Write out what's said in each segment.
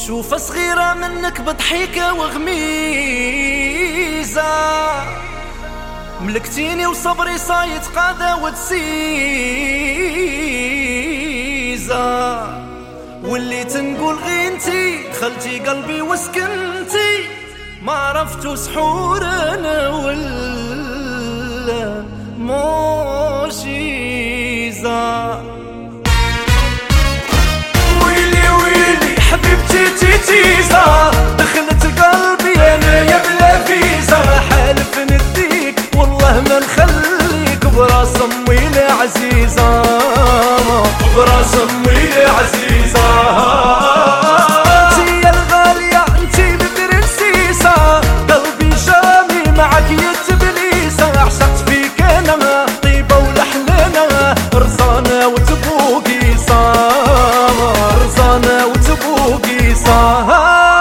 شوفة صغيرة منك بضحيكة وغميزة، ملكتيني وصبري صايت قادة وتسيزة، واللي تنقول غي انتي دخلتي قلبي وسكنتي، ما عرفتو سحور انا ولا موشيزة. ويلي ويلي حبيبتي تيتيزة، دخلت قلبي انا يا بلا فيزا، حالف نديك والله ما نخليك براس امي العزيزة، براس امي العزيزة. انتي يا الغالية انتي البرنسيسة، قلبي جامي معك يا تبليسة، عشقت فيك انا طيبة ولحلنا، رزانة وتبوقيصة، رزانة وتبوقيصة.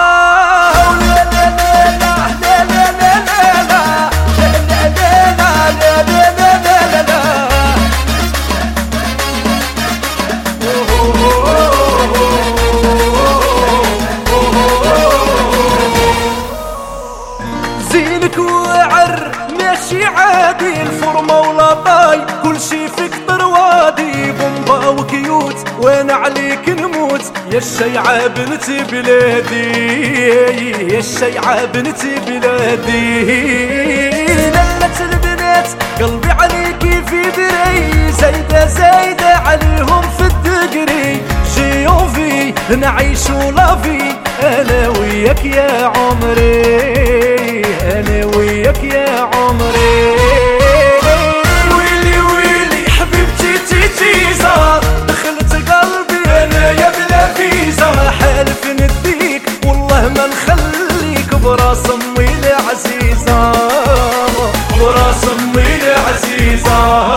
زينك وعر ماشي عادي، الفورمة ولا طاي كل شي فيك طروادي، بومبا وكيوت وانا عليك نموت، يا الشيعة بنتي بلادي، يا الشيعة بنتي بلادي. للت البنات قلبي عليكي في بري، زايدة زايدة عليهم في الدقري، جيوفي نعيشو لافي انا وياك يا عمري، انا وياك يا عمري. ويلي ويلي حبيبتي تيتيزة، دخلت قلبي انا يا بلا فيزا، حالف نديك والله ما نخليك براس امي العزيزة، براس امي العزيزة.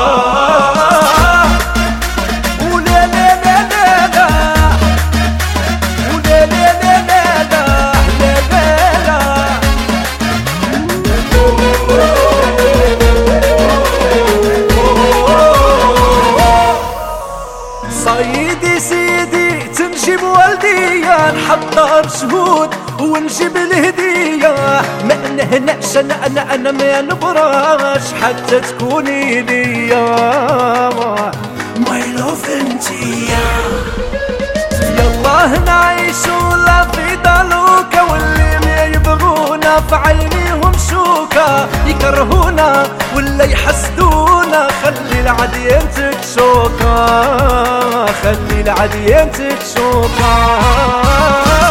سيدي سيدي تنجيب والدية، نحضر شهود ونجيب الهدية، ما نهنأش انا ما نبراش حتى تكوني ليا، ماي لوف انتيا. يلا نعيشو لا في دالوكا، واللي ما يبغونا في عينيهم شوكة، يكرهونا ولا يحسدونا، خلي العديان تكشوكا، خلي العديان تكشوكا.